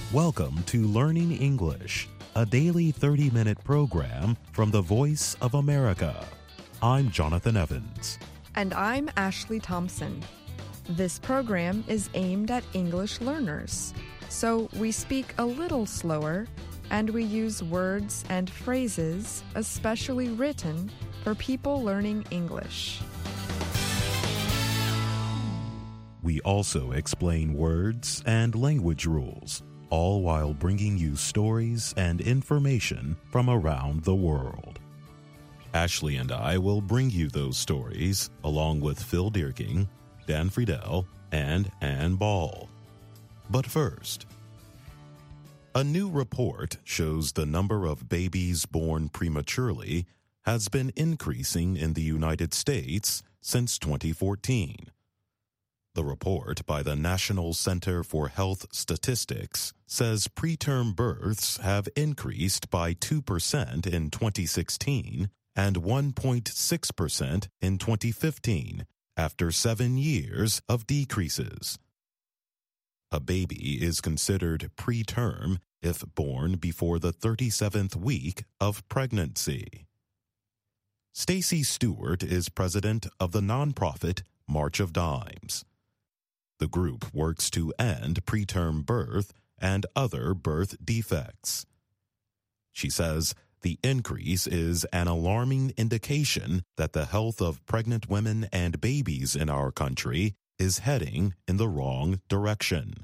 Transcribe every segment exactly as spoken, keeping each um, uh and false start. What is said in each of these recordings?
Welcome to Learning English, a daily thirty-minute program from the Voice of America. I'm Jonathan Evans. And I'm Ashley Thompson. This program is aimed at English learners, so we speak a little slower and we use words and phrases especially written for people learning English. We also explain words and language rules, all while bringing you stories and information from around the world. Ashley and I will bring you those stories along with Phil Dierking, Dan Friedel, and Ann Ball. But first, a new report shows the number of babies born prematurely has been increasing in the United States since twenty fourteen. The report by the National Center for Health Statistics says preterm births have increased by two percent in twenty sixteen and one point six percent in twenty fifteen, after seven years of decreases. A baby is considered preterm if born before the thirty-seventh week of pregnancy. Stacy Stewart is president of the nonprofit March of Dimes. The group works to end preterm birth and other birth defects. She says the increase is an alarming indication that the health of pregnant women and babies in our country is heading in the wrong direction.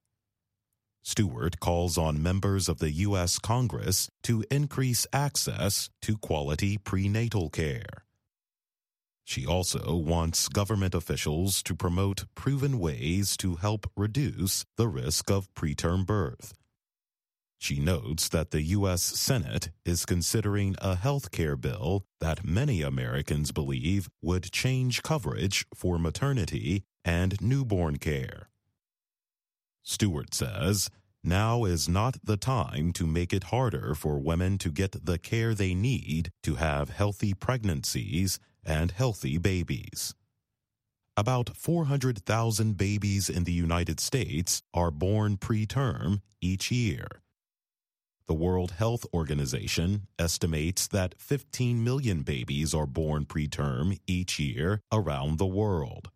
Stewart calls on members of the U S Congress to increase access to quality prenatal care. She also wants government officials to promote proven ways to help reduce the risk of preterm birth. She notes that the U S Senate is considering a health care bill that many Americans believe would change coverage for maternity and newborn care. Stewart says, now is not the time to make it harder for women to get the care they need to have healthy pregnancies and healthy babies. About four hundred thousand babies in the United States are born preterm each year. The World Health Organization estimates that fifteen million babies are born preterm each year around the world.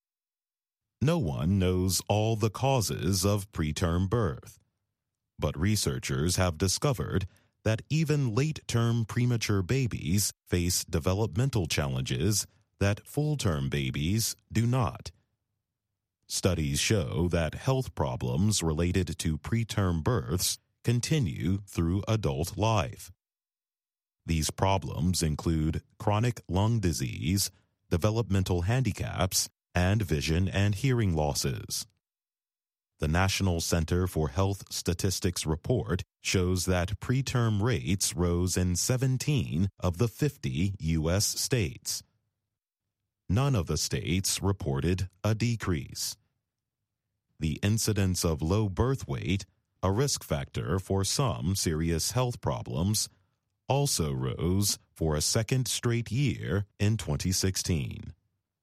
No one knows all the causes of preterm birth, but researchers have discovered that even late-term premature babies face developmental challenges that full-term babies do not. Studies show that health problems related to preterm births continue through adult life. These problems include chronic lung disease, developmental handicaps, and vision and hearing losses. The National Center for Health Statistics report shows that preterm rates rose in seventeen of the fifty U S states. None of the states reported a decrease. The incidence of low birth weight, a risk factor for some serious health problems, also rose for a second straight year in twenty sixteen.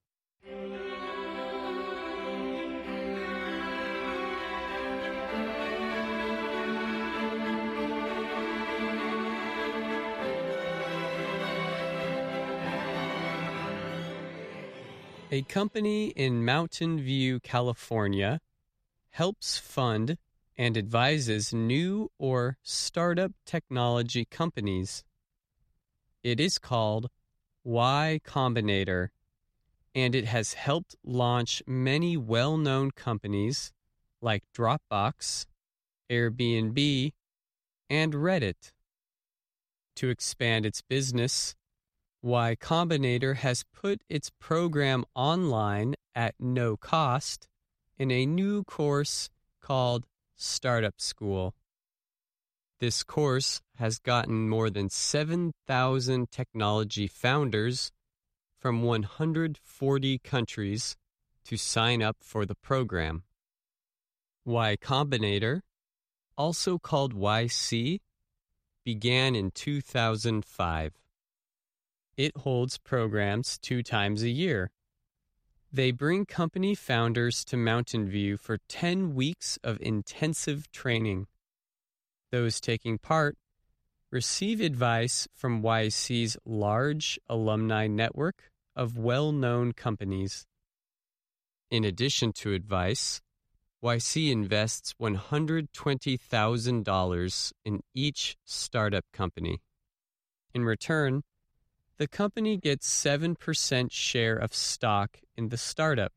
A company in Mountain View, California, helps fund and advises new or startup technology companies. It is called Y Combinator, and it has helped launch many well-known companies like Dropbox, Airbnb, and Reddit. To expand its business, Y Combinator has put its program online at no cost in a new course called Startup School. This course has gotten more than seven thousand technology founders from one hundred forty countries to sign up for the program. Y Combinator, also called Y C, began in two thousand five. It holds programs two times a year. They bring company founders to Mountain View for ten weeks of intensive training. Those taking part receive advice from Y C's large alumni network of well-known companies. In addition to advice, Y C invests one hundred twenty thousand dollars in each startup company. In return, the company gets seven percent share of stock in the startup.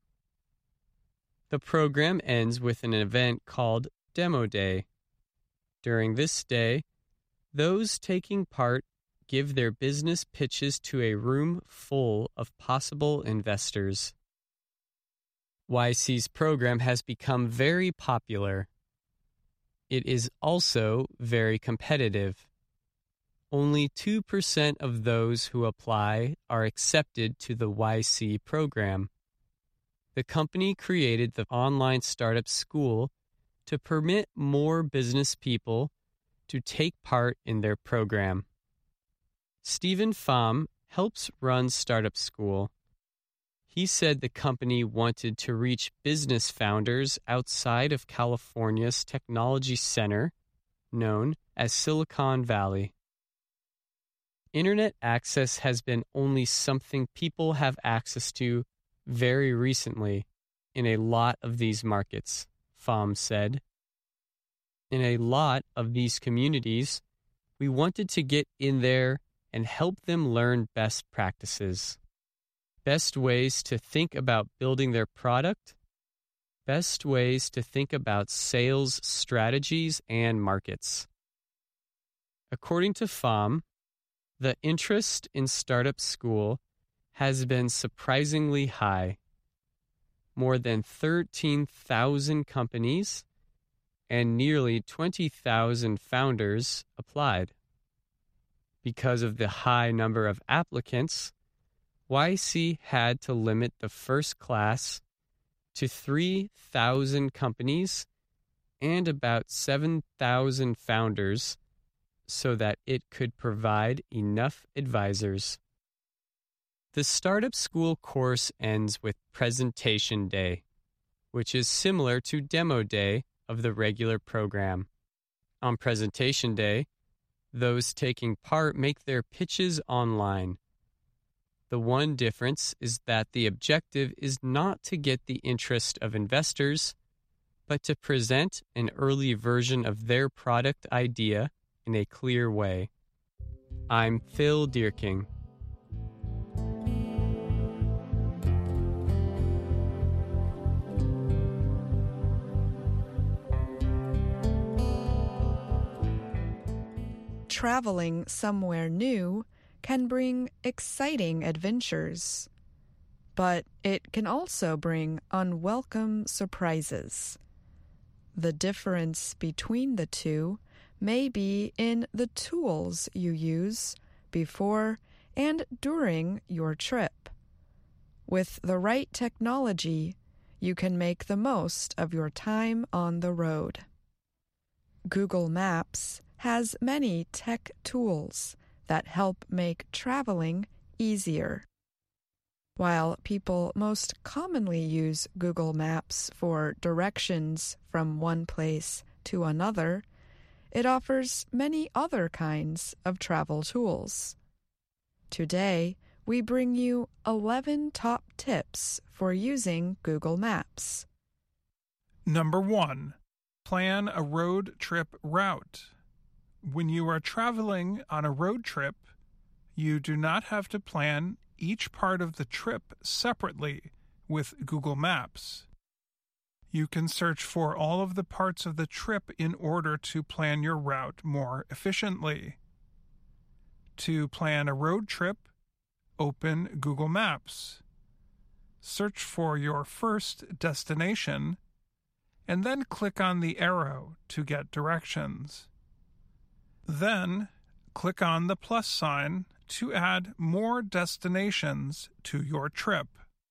The program ends with an event called Demo Day. During this day, those taking part give their business pitches to a room full of possible investors. Y C's program has become very popular. It is also very competitive. Only two percent of those who apply are accepted to the Y C program. The company created the online startup school to permit more business people to take part in their program. Stephen Pham helps run Startup School. He said the company wanted to reach business founders outside of California's technology center, known as Silicon Valley. Internet access has been only something people have access to very recently in a lot of these markets, Pham said. In a lot of these communities, we wanted to get in there and help them learn best practices, best ways to think about building their product, best ways to think about sales strategies and markets. According to Pham, the interest in Startup School has been surprisingly high. More than thirteen thousand companies and nearly twenty thousand founders applied. Because of the high number of applicants, Y C had to limit the first class to three thousand companies and about seven thousand founders so that it could provide enough advisors. The Startup School course ends with Presentation Day, which is similar to Demo Day of the regular program. On Presentation Day, those taking part make their pitches online. The one difference is that the objective is not to get the interest of investors, but to present an early version of their product idea in a clear way. I'm Phil Deerking. Traveling somewhere new can bring exciting adventures, but it can also bring unwelcome surprises. The difference between the two may be in the tools you use before and during your trip. With the right technology, you can make the most of your time on the road. Google Maps has many tech tools that help make traveling easier. While people most commonly use Google Maps for directions from one place to another, it offers many other kinds of travel tools. Today, we bring you eleven top tips for using Google Maps. Number one, plan a road trip route. When you are traveling on a road trip, you do not have to plan each part of the trip separately with Google Maps. You can search for all of the parts of the trip in order to plan your route more efficiently. To plan a road trip, open Google Maps. Search for your first destination, and then click on the arrow to get directions. Then, click on the plus sign to add more destinations to your trip.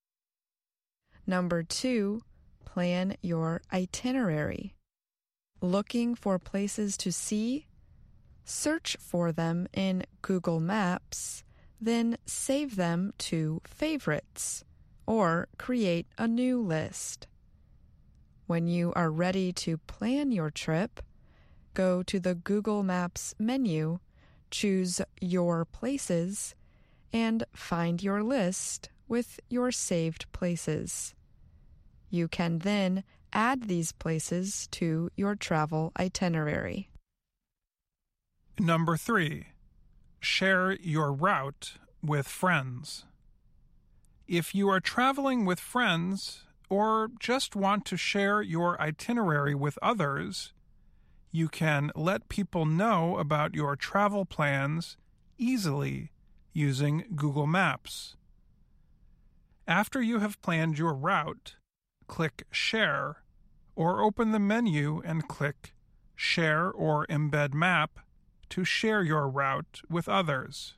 Number two, plan your itinerary. Looking for places to see? Search for them in Google Maps, then save them to Favorites or create a new list. When you are ready to plan your trip, go to the Google Maps menu, choose Your Places, and find your list with your saved places. You can then add these places to your travel itinerary. Number three, share your route with friends. If you are traveling with friends or just want to share your itinerary with others, you can let people know about your travel plans easily using Google Maps. After you have planned your route, click Share, or open the menu and click Share or Embed Map to share your route with others.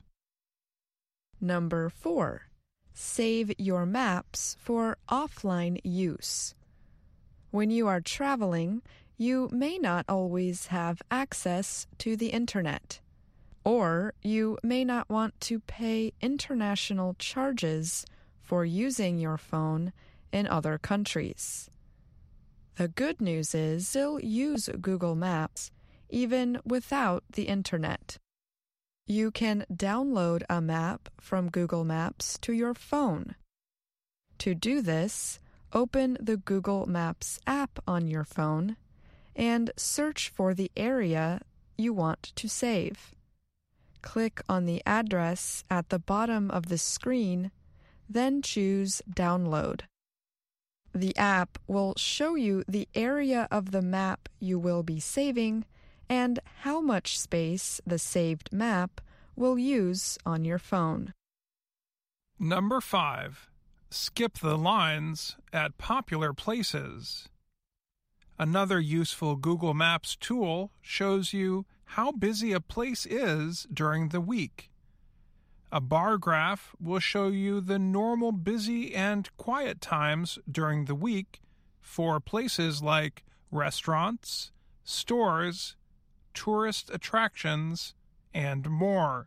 Number four, save your maps for offline use. When you are traveling, you may not always have access to the internet, or you may not want to pay international charges for using your phone in other countries. The good news is still use Google Maps even without the internet. You can download a map from Google Maps to your phone. To do this, open the Google Maps app on your phone and search for the area you want to save. Click on the address at the bottom of the screen, then choose Download. The app will show you the area of the map you will be saving and how much space the saved map will use on your phone. Number five, skip the lines at popular places. Another useful Google Maps tool shows you how busy a place is during the week. A bar graph will show you the normal busy and quiet times during the week for places like restaurants, stores, tourist attractions, and more.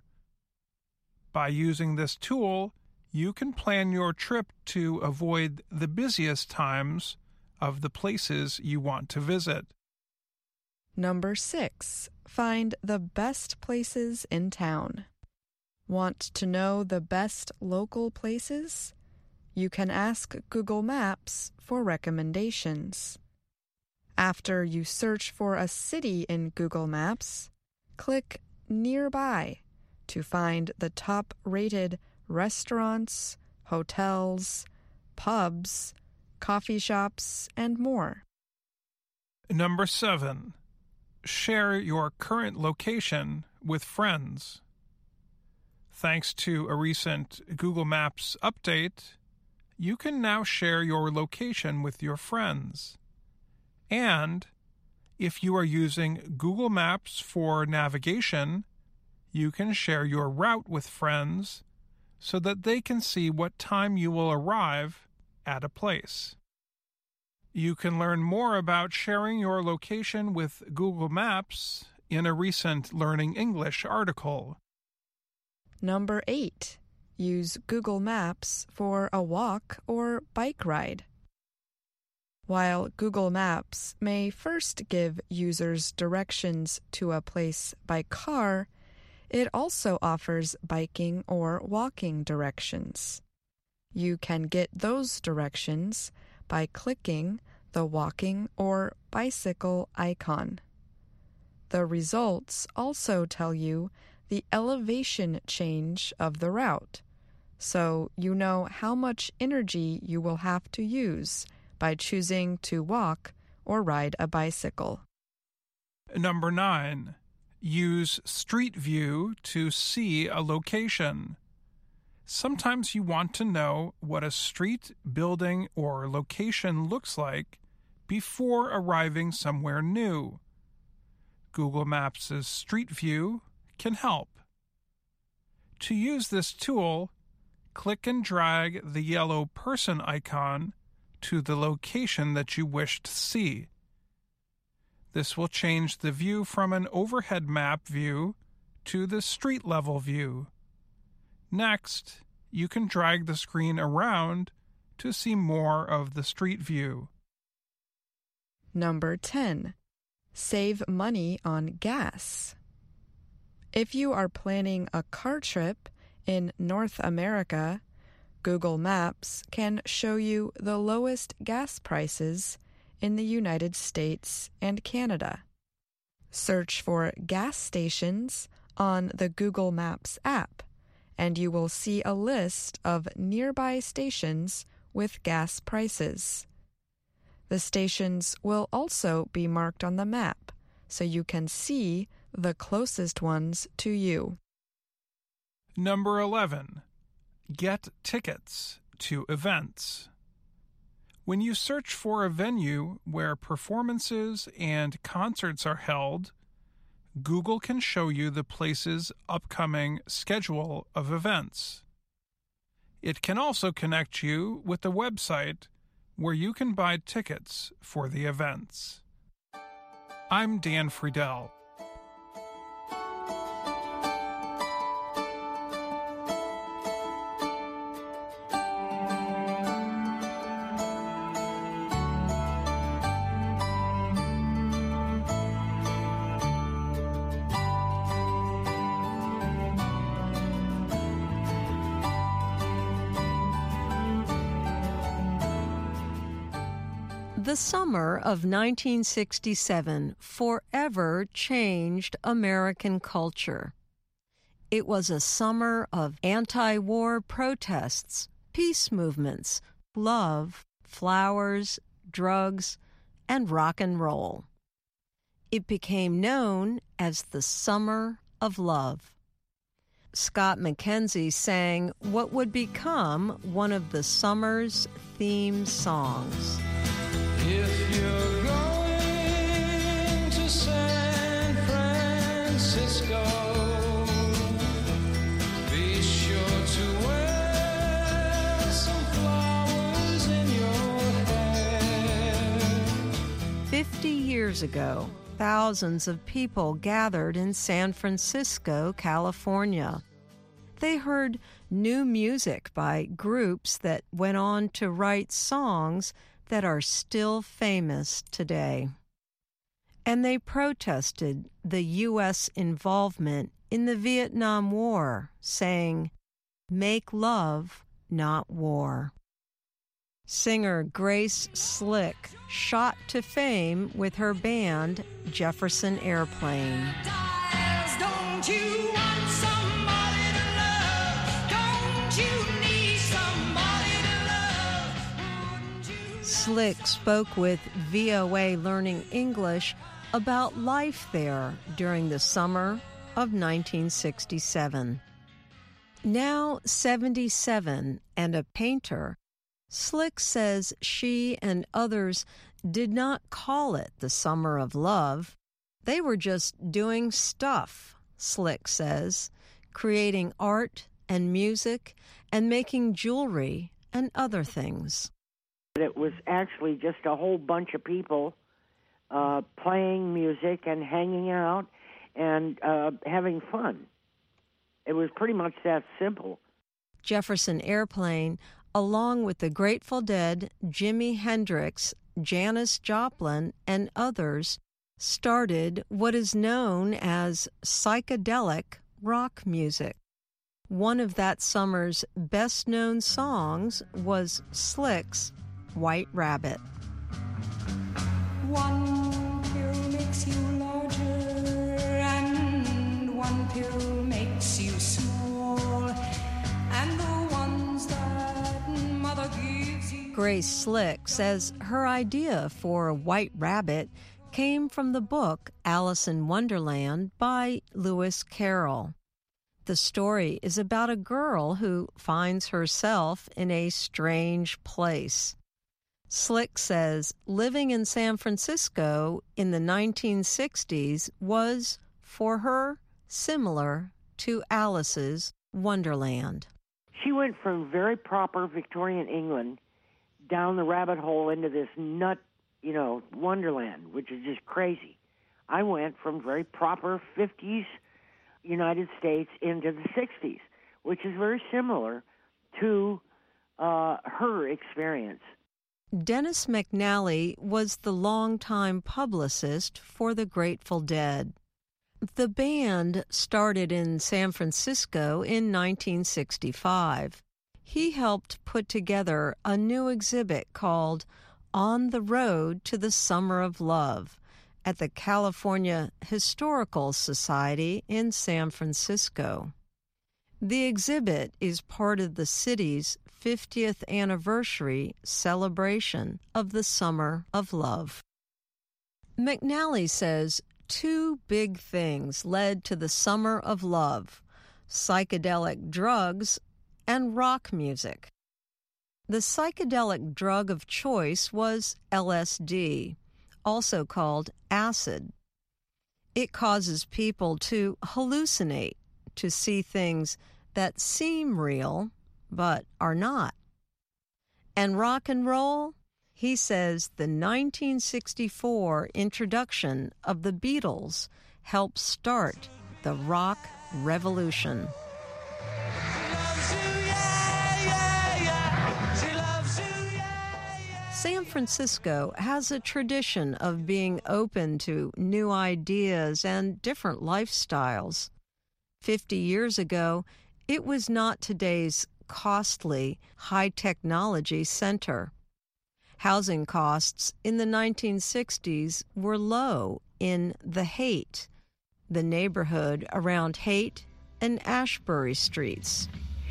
By using this tool, you can plan your trip to avoid the busiest times of the places you want to visit. Number six, find the best places in town. Want to know the best local places? You can ask Google Maps for recommendations. After you search for a city in Google Maps, click Nearby to find the top-rated restaurants, hotels, pubs, coffee shops, and more. Number seven, share your current location with friends. Thanks to a recent Google Maps update, you can now share your location with your friends. And if you are using Google Maps for navigation, you can share your route with friends so that they can see what time you will arrive at a place. You can learn more about sharing your location with Google Maps in a recent Learning English article. Number eight, use Google Maps for a walk or bike ride. While Google Maps may first give users directions to a place by car, it also offers biking or walking directions. You can get those directions by clicking the walking or bicycle icon. The results also tell you the elevation change of the route, so you know how much energy you will have to use by choosing to walk or ride a bicycle. Number nine, use Street View to see a location. Sometimes you want to know what a street, building, or location looks like before arriving somewhere new. Google Maps' Street View can help. To use this tool, click and drag the yellow person icon to the location that you wish to see. This will change the view from an overhead map view to the street level view. Next, you can drag the screen around to see more of the street view. Number ten. Save money on gas. If you are planning a car trip in North America, Google Maps can show you the lowest gas prices in the United States and Canada. Search for gas stations on the Google Maps app, and you will see a list of nearby stations with gas prices. The stations will also be marked on the map, so you can see the closest ones to you. Number eleven. Get tickets to events. When you search for a venue where performances and concerts are held, Google can show you the place's upcoming schedule of events. It can also connect you with the website where you can buy tickets for the events. I'm Dan Friedel. The summer of nineteen sixty-seven forever changed American culture. It was a summer of anti-war protests, peace movements, love, flowers, drugs, and rock and roll. It became known as the Summer of Love. Scott McKenzie sang what would become one of the summer's theme songs. If you're going to San Francisco, be sure to wear some flowers in your hair. Fifty years ago, thousands of people gathered in San Francisco, California. They heard new music by groups that went on to write songs that are still famous today. And they protested the U S involvement in the Vietnam War, saying, "Make love, not war." Singer Grace Slick shot to fame with her band Jefferson Airplane. Don't you want somebody to love? Don't you need somebody to love? Slick spoke with V O A Learning English about life there during the summer of nineteen sixty-seven. Now seventy-seven and a painter, Slick says she and others did not call it the Summer of Love. They were just doing stuff, Slick says, creating art and music and making jewelry and other things. It was actually just a whole bunch of people uh, playing music and hanging out and uh, having fun. It was pretty much that simple. Jefferson Airplane, along with the Grateful Dead, Jimi Hendrix, Janis Joplin, and others, started what is known as psychedelic rock music. One of that summer's best-known songs was Slick's White Rabbit. One pill makes you larger, and one pill makes you small, and the ones that mother gives you... Grace Slick says her idea for White Rabbit came from the book Alice in Wonderland by Lewis Carroll. The story is about a girl who finds herself in a strange place. Slick says living in San Francisco in the nineteen sixties was, for her, similar to Alice's Wonderland. She went from very proper Victorian England down the rabbit hole into this nut, you know, Wonderland, which is just crazy. I went from very proper fifties United States into the sixties, which is very similar to uh, her experience. Dennis McNally was the longtime publicist for the Grateful Dead. The band started in San Francisco in nineteen sixty-five. He helped put together a new exhibit called On the Road to the Summer of Love at the California Historical Society in San Francisco. The exhibit is part of the city's fiftieth anniversary celebration of the Summer of Love. McNally says two big things led to the Summer of Love: psychedelic drugs and rock music. The psychedelic drug of choice was L S D, also called acid. It causes people to hallucinate, to see things that seem real but are not. And rock and roll? He says the nineteen sixty-four introduction of the Beatles helped start the rock revolution. San Francisco has a tradition of being open to new ideas and different lifestyles. Fifty years ago, it was not today's costly, high-technology center. Housing costs in the nineteen sixties were low in The Haight, the neighborhood around Haight and Ashbury Streets.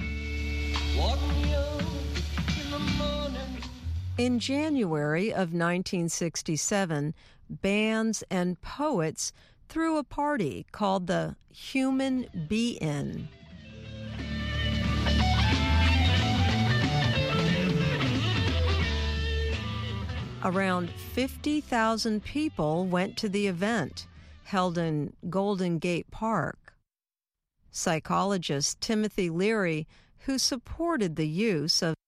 In January of nineteen sixty-seven, bands and poets threw a party called the Human Be-In. Around fifty thousand people went to the event, held in Golden Gate Park. Psychologist Timothy Leary, who supported the use of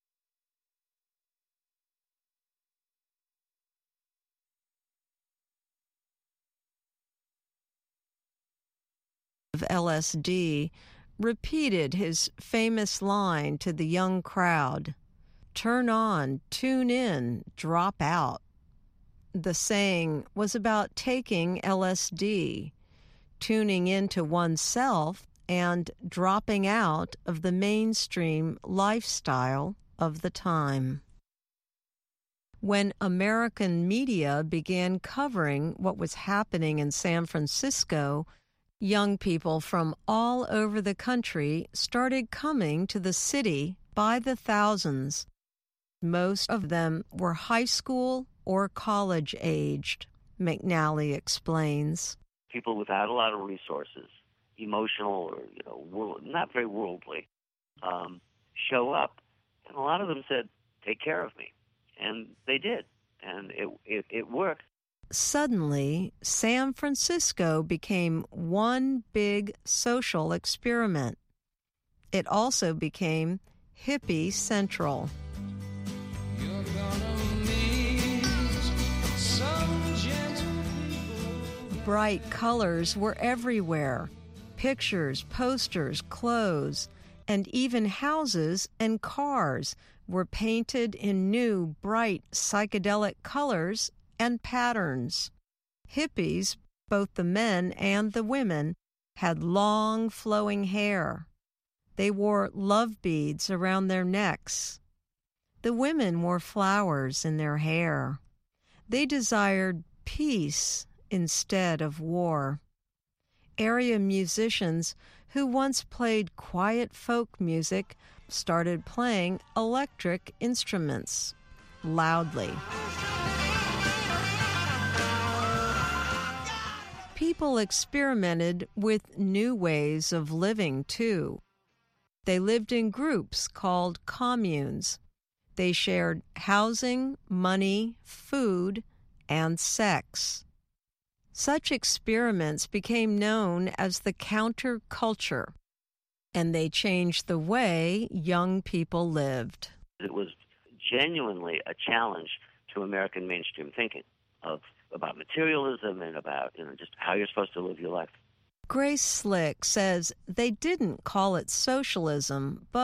L S D, repeated his famous line to the young crowd: "Turn on, tune in, drop out." The saying was about taking L S D, tuning into oneself, and dropping out of the mainstream lifestyle of the time. When American media began covering what was happening in San Francisco, young people from all over the country started coming to the city by the thousands. Most of them were high school or college-aged, McNally explains. People without a lot of resources, emotional or, you know, world, not very worldly, um, show up. And a lot of them said, take care of me. And they did. And it, it, it worked. Suddenly, San Francisco became one big social experiment. It also became hippie central. You're gonna meet some gentle people. Bright colors were everywhere. Pictures, posters, clothes, and even houses and cars were painted in new, bright, psychedelic colors and patterns. Hippies, both the men and the women, had long flowing hair. They wore love beads around their necks. The women wore flowers in their hair. They desired peace instead of war. Area musicians who once played quiet folk music started playing electric instruments loudly. People experimented with new ways of living, too. They lived in groups called communes. They shared housing, money, food, and sex. Such experiments became known as the counterculture, and they changed the way young people lived. It was genuinely a challenge to American mainstream thinking of about materialism and about, you know, just how you're supposed to live your life. Grace Slick says they didn't call it socialism, but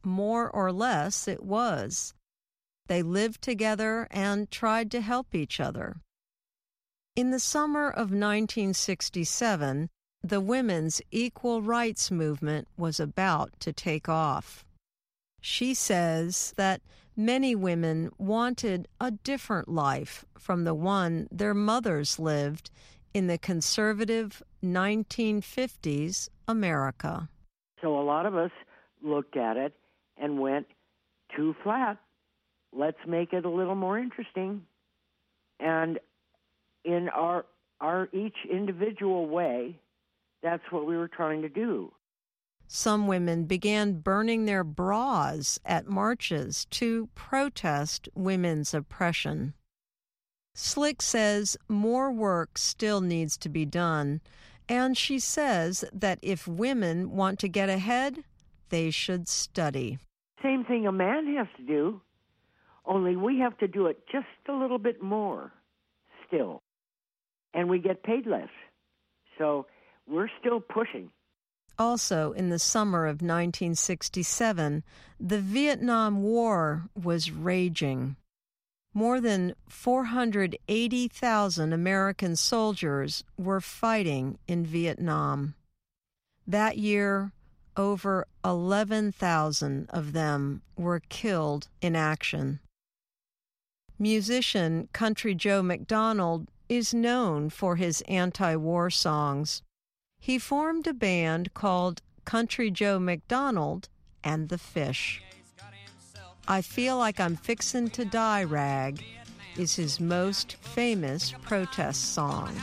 more or less it was. They lived together and tried to help each other. In the summer of nineteen sixty-seven, the women's equal rights movement was about to take off. She says that many women wanted a different life from the one their mothers lived in the conservative nineteen fifties America. So a lot of us looked at it and went, too flat. Let's make it a little more interesting. And in our our each individual way, that's what we were trying to do. Some women began burning their bras at marches to protest women's oppression. Slick says more work still needs to be done, and she says that if women want to get ahead, they should study. Same thing a man has to do, only we have to do it just a little bit more still, and we get paid less. So we're still pushing. Also, in the summer of nineteen sixty-seven, the Vietnam War was raging. More than four hundred eighty thousand American soldiers were fighting in Vietnam. That year, over eleven thousand of them were killed in action. Musician Country Joe McDonald is known for his anti-war songs. He formed a band called Country Joe McDonald and the Fish. I Feel Like I'm Fixin' to Die Rag is his most famous protest song.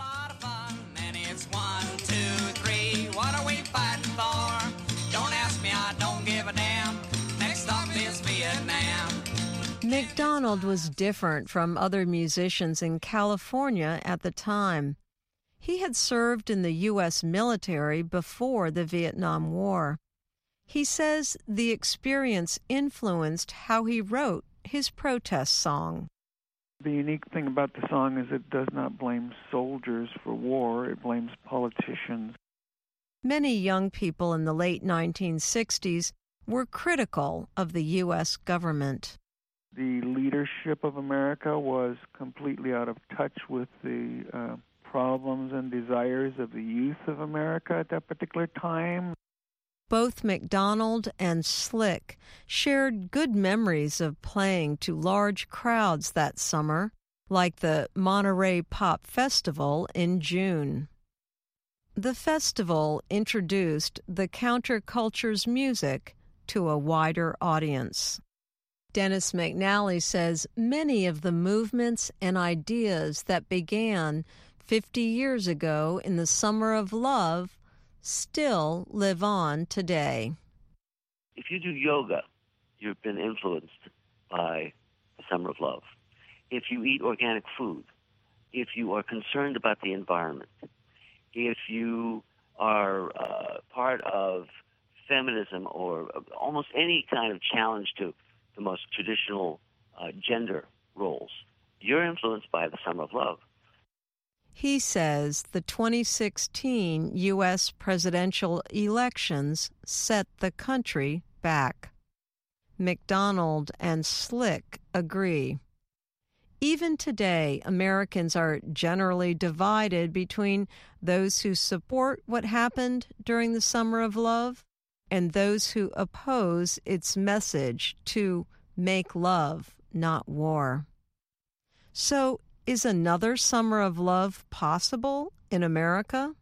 McDonald was different from other musicians in California at the time. He had served in the U S military before the Vietnam War. He says the experience influenced how he wrote his protest song. The unique thing about the song is it does not blame soldiers for war, it blames politicians. Many young people in the late nineteen sixties were critical of the U S government. The leadership of America was completely out of touch with the uh, problems and desires of the youth of America at that particular time. Both McDonald and Slick shared good memories of playing to large crowds that summer, like the Monterey Pop Festival in June. The festival introduced the counterculture's music to a wider audience. Dennis McNally says many of the movements and ideas that began fifty years ago in the Summer of Love still live on today. If you do yoga, you've been influenced by the Summer of Love. If you eat organic food, if you are concerned about the environment, if you are uh, part of feminism or almost any kind of challenge to the most traditional uh, gender roles, you're influenced by the Summer of Love. He says the twenty sixteen U S presidential elections set the country back. McDonald and Slick agree. Even today, Americans are generally divided between those who support what happened during the Summer of Love and those who oppose its message to make love, not war. So, is another Summer of Love possible in America?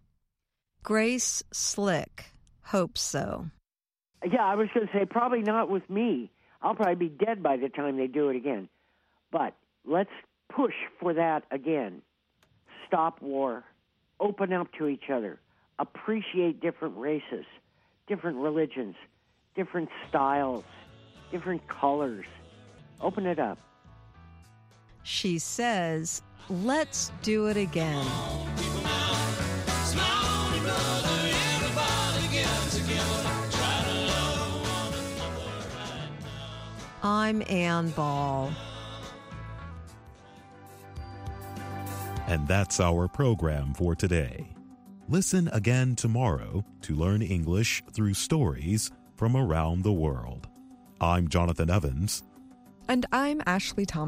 Grace Slick hopes so. Yeah, I was going to say probably not with me. I'll probably be dead by the time they do it again. But let's push for that again. Stop war. Open up to each other. Appreciate different races, different religions, different styles, different colors. Open it up. She says, let's do it again. I'm Ann Ball. And that's our program for today. Listen again tomorrow to learn English through stories from around the world. I'm Jonathan Evans. And I'm Ashley Thompson.